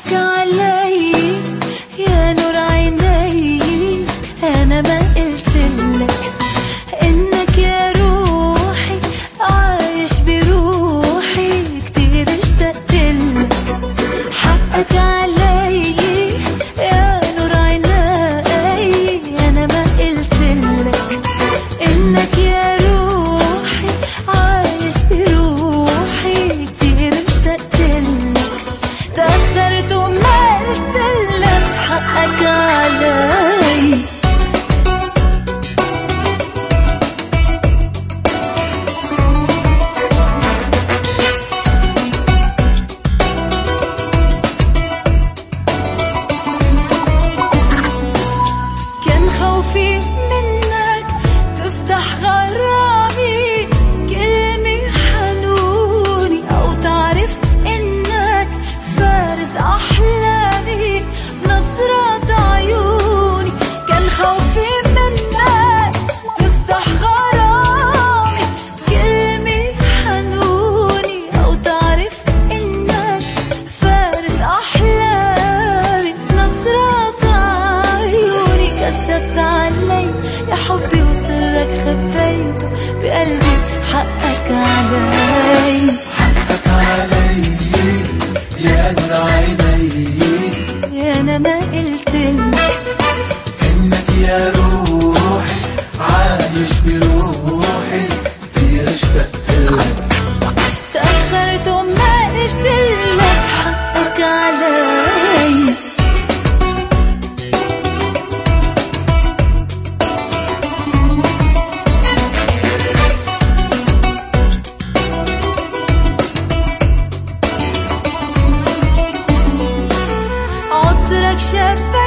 حقك علي يا نور عيني، أنا ما قلتلك إنك يا روحي عايش بروحي، كتير اشتقتلك. حقك علي يا نور عيني، أنا ما قلتلك إنك يا روحي عايش بروحي، كتير اشتقتلك. تأخرت وما قلتلك حقك علي. كان خوفي منك تفتح غرامي، كلمة حنوني أو تعرف إنك فارس أحلامي بنظرة عيوني. كان خوفي منك تفتح غرامي، كلمة حنوني أو تعرف إنك فارس أحلامي بنظرة عيوني. كذبت علي يا حبي وسرك خبيته بقلبي، حقك علي. حقك علي يا نور عيني، أنا ما قلتلك إنك يا روحي عايش بروحي، كتير اشتقتلك. تأخرت وما قلتلك حقك علي. عطرك شباب